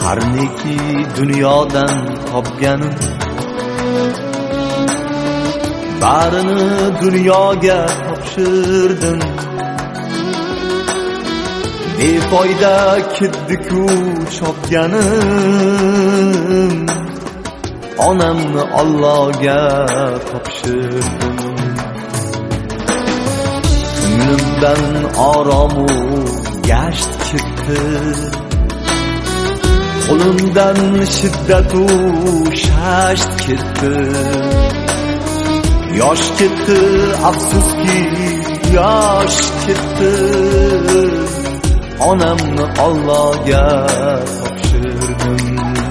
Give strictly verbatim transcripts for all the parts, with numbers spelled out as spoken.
har neki dunyodan topganim barini dunyoga topshirdim. Befoyda ketdi-ku chopganim, onamni Allohga topshirdim. Ko'nglimdan oromu gasht ketdi, qo'limdan shiddatu shasht ketdi. Yosh ketdi, afsuski yosh ketdi, onamni Allohga topshirdim.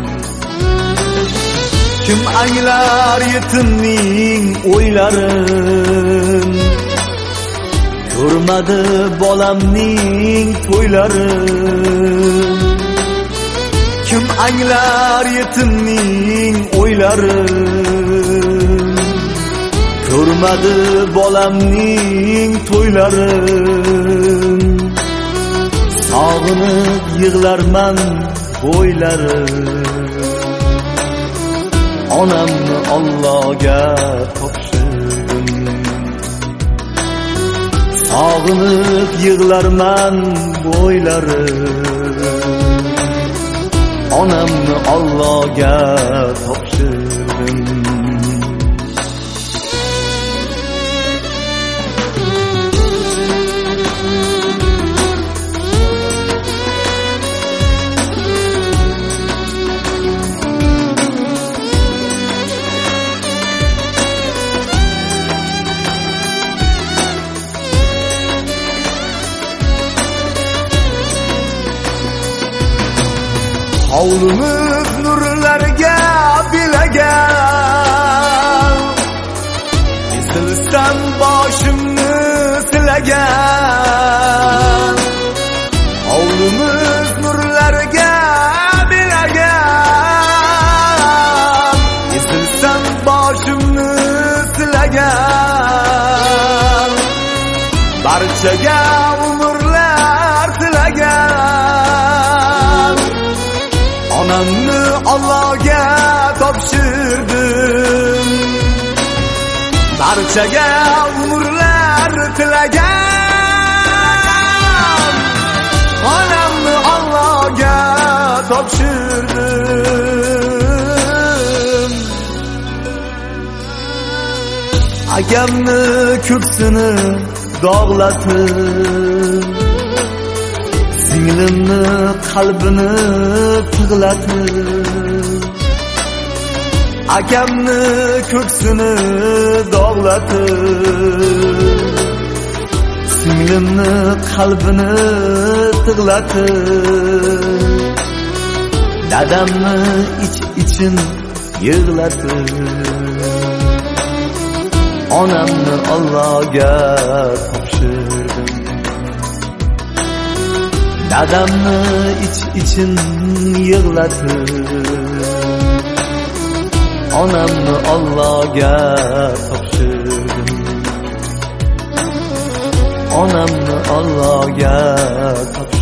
Kim anglar yetimning o'ylarin, ko'rmadi bolamning to'ylarin. Kim anglar yetimning o'ylarin, ko'rmadi bolamning to'ylarin. Sog'inib yig'larman bo'ylarin, onamni Allohga topshirdim. Sog'inib yig'larman bo'ylarin, onamni Allohga topshirdim. Hovlimiz nurlarga bilagan, esilsam boshimni silagan. Hovlimiz nurlarga bilagan, esilsam boshimni silagan. Barchaga umrlar tilagan, onamni Allohga topshirdim. Barchaga umrlar tilagan, onamni Allohga topshirdim. Akamni ko'ksini dog'latib, singlimni qalbini tig'latib. Akamni ko'ksini dog'latib, singlimni qalbini tig'latib. Dadamni ich-ichin yig'latib, onamni Allohga topshirdim. Dadamni ich-ichin yig'latib, onamni Allohga topshirdim. Onamni Allohga topshirdim.